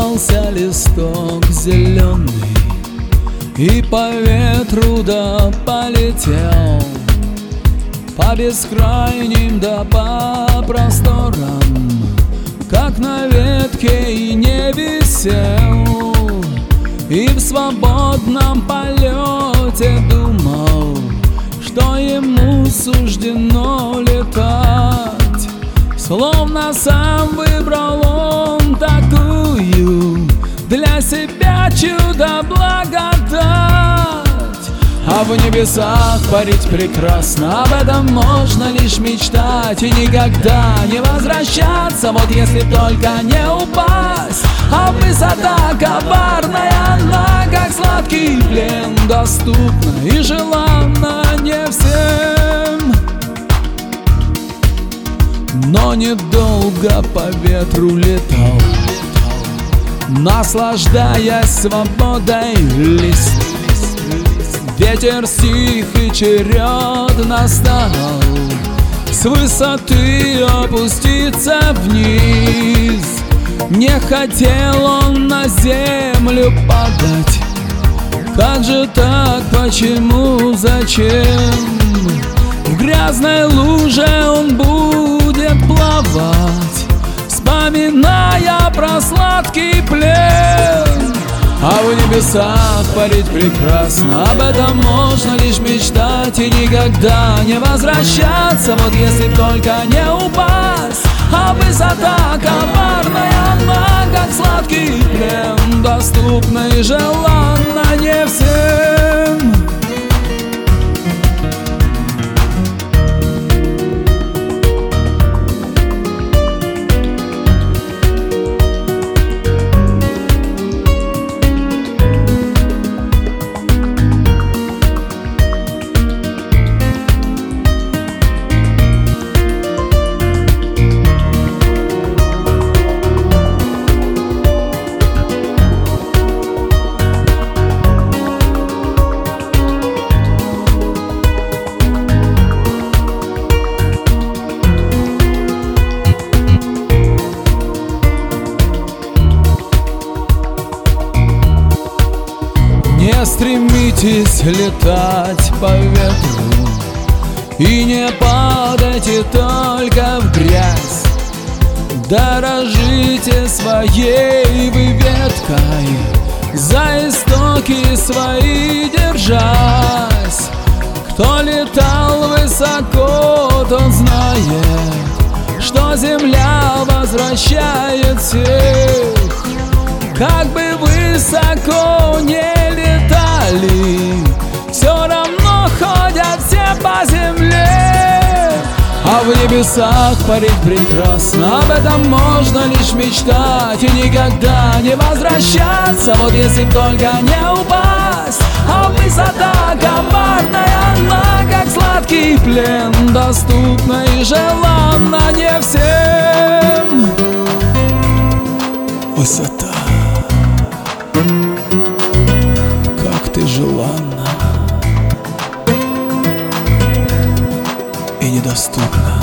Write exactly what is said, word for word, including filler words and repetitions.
Раскрывался листок зеленый, и по ветру да полетел, по бескрайним да по просторам, как на ветке и не висел. И в свободном полете думал, что ему суждено летать, словно сам выбрал он такую для себя чудо-благодать. А в небесах парить прекрасно, об этом можно лишь мечтать и никогда не возвращаться, вот если только не упасть. А высота коварная, она как сладкий плен, доступна и желанна не всем. Но недолго по ветру летал, наслаждаясь свободой лист. Ветер стих и черед настал, с высоты опуститься вниз. Не хотел он на землю падать, как же так, почему, зачем? В грязной луже он будет плавать, вспоминая про сладкий плен. А в небесах парить прекрасно, об этом можно лишь мечтать и никогда не возвращаться, вот если только не упасть. А высота коварная, она как сладкий плен, доступна и желанна не всем. Не стремитесь летать по ветру и не падайте только в грязь. Дорожите своей вы веткой, за истоки свои держась. Кто летал высоко, тот знает, что земля возвращает всех. Как бы высоко не летали, все равно ходят все по земле. А в небесах парить прекрасно, об этом можно лишь мечтать и никогда не возвращаться, вот если только не упасть. А высота коварная, она как сладкий плен, доступна и желанна не всем. Высота, как ты желанна и недоступна.